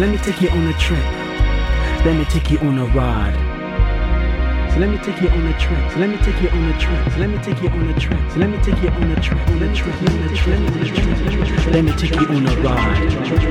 let me take you on a trip. Let me take you on a ride. So let me take you on a trip. So let me take you on a trip. So let me take you on a trip. So let me take you on a trip. On a trip. On a trip. On a trip. Let me take you on a ride.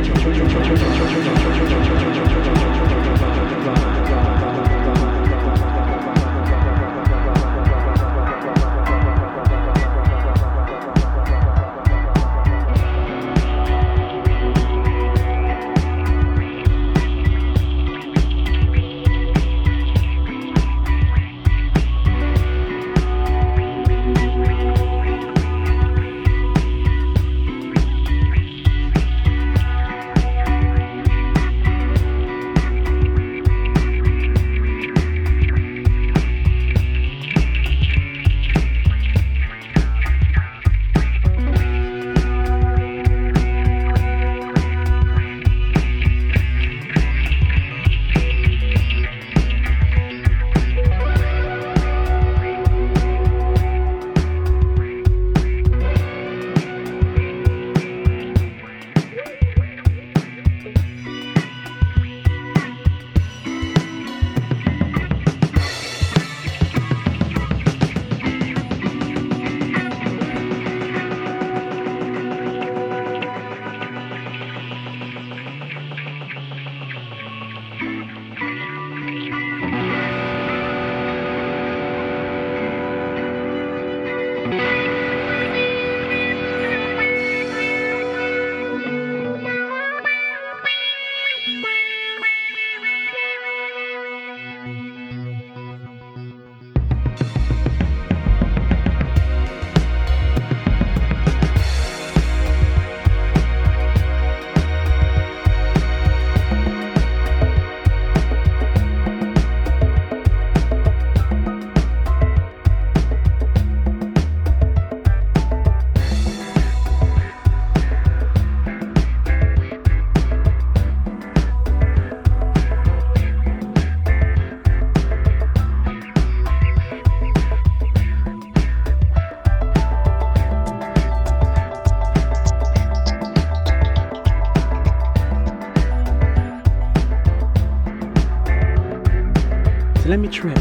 So let me trip.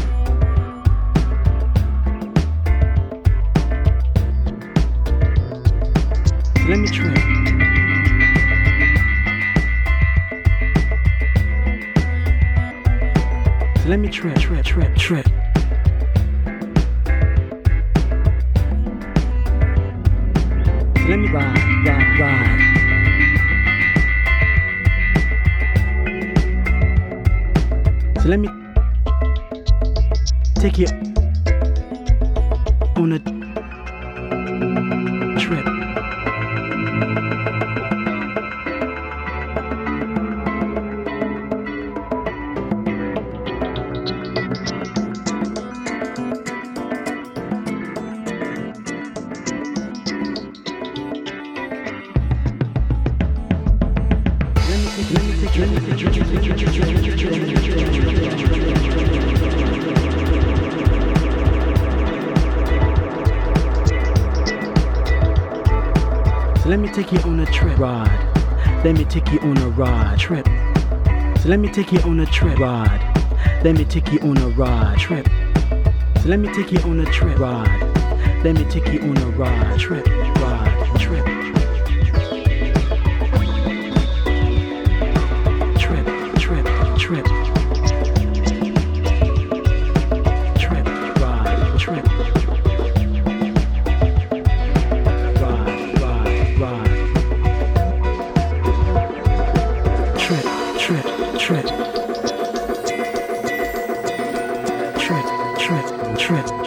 So let me trip. So let me trip, trip, trip, trip. So let me ride, ride, ride. So let me take you on a trip. So let me take you on a trip ride. Let me take you on a ride trip. So let me take you on a trip ride. Let me take you on a ride trip. So let me take you on a trip ride. Let me take you on a ride trip ride trip. Trip. Trip, ride, trip. Ride, ride, ride. Trip, trip, trip. Trip, trip, trip.